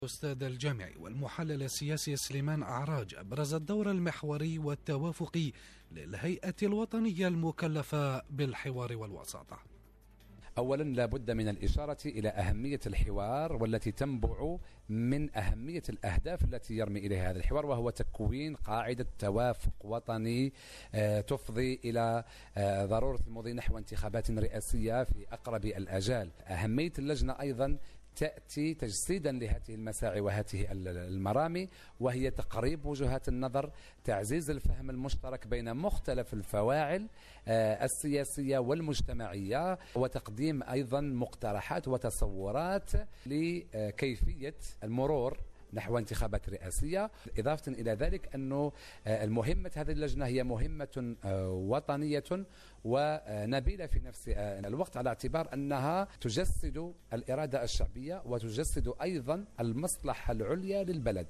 الأستاذ الجامعي والمحلل السياسي سليمان أعراج أبرز الدور المحوري والتوافقي للهيئة الوطنية المكلفة بالحوار والوساطة. أولا لا بد من الإشارة إلى أهمية الحوار والتي تنبع من أهمية الأهداف التي يرمي إليها هذا الحوار، وهو تكوين قاعدة توافق وطني تفضي إلى ضرورة المضي نحو انتخابات رئاسية في أقرب الآجال. أهمية اللجنة أيضا تأتي تجسيدا لهذه المساعي وهذه المرامي، وهي تقريب وجهات النظر، تعزيز الفهم المشترك بين مختلف الفواعل السياسية والمجتمعية، وتقديم أيضا مقترحات وتصورات لكيفية المرور نحو انتخابات رئاسية. إضافة إلى ذلك أنه المهمة هذه اللجنة هي مهمة وطنية ونبيلة في نفس الوقت، على اعتبار أنها تجسد الإرادة الشعبية وتجسد أيضا المصلحة العليا للبلد.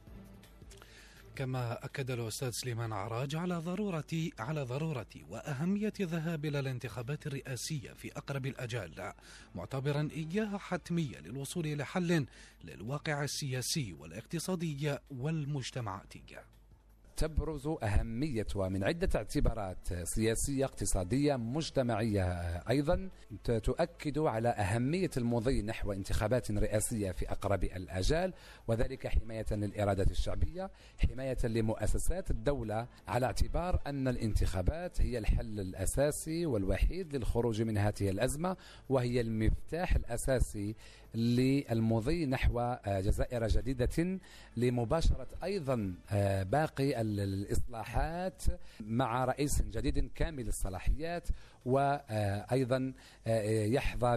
كما أكد الأستاذ سليمان أعراج على ضرورة وأهمية الذهاب إلى الانتخابات الرئاسية في أقرب الأجال، معتبرا إياها حتمية للوصول إلى حل للواقع السياسي والاقتصادي والمجتمعاتي. تبرز أهمية ومن عدة اعتبارات سياسية اقتصادية مجتمعية أيضا تؤكد على أهمية المضي نحو انتخابات رئاسية في أقرب الآجال، وذلك حماية للإرادة الشعبية، حماية لمؤسسات الدولة، على اعتبار أن الانتخابات هي الحل الأساسي والوحيد للخروج من هذه الأزمة، وهي المفتاح الأساسي للمضي نحو جزائر جديدة لمباشرة أيضا باقي الإصلاحات مع رئيس جديد كامل الصلاحيات، وأيضا يحظى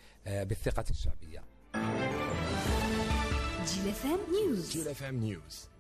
بالثقة الشعبية. جيل FM News.